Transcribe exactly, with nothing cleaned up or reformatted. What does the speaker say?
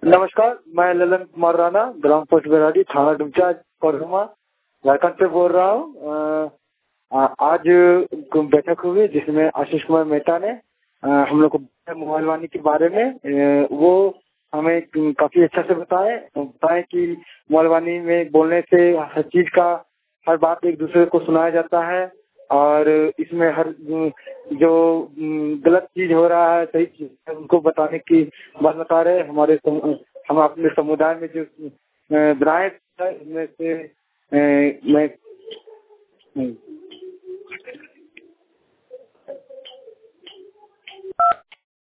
नमस्कार, मैं ललन कुमार राणा, ग्राम पोस्ट बेराडी, थाना डुमचा, कोडरमा, झारखंड से बोल रहा हूँ। आज बैठक हुई जिसमें आशीष कुमार मेहता ने हम लोग को मोबाइल वाणी के बारे में वो हमें काफी अच्छा से बताए बताए कि मोबाइल वाणी में बोलने से हर चीज का हर बात एक दूसरे को सुनाया जाता है और इसमें हर जो गलत चीज हो रहा है सही चीज उनको बताने की बात बता रहे। हमारे हम अपने समुदाय में जो बनाए इसमें से मैं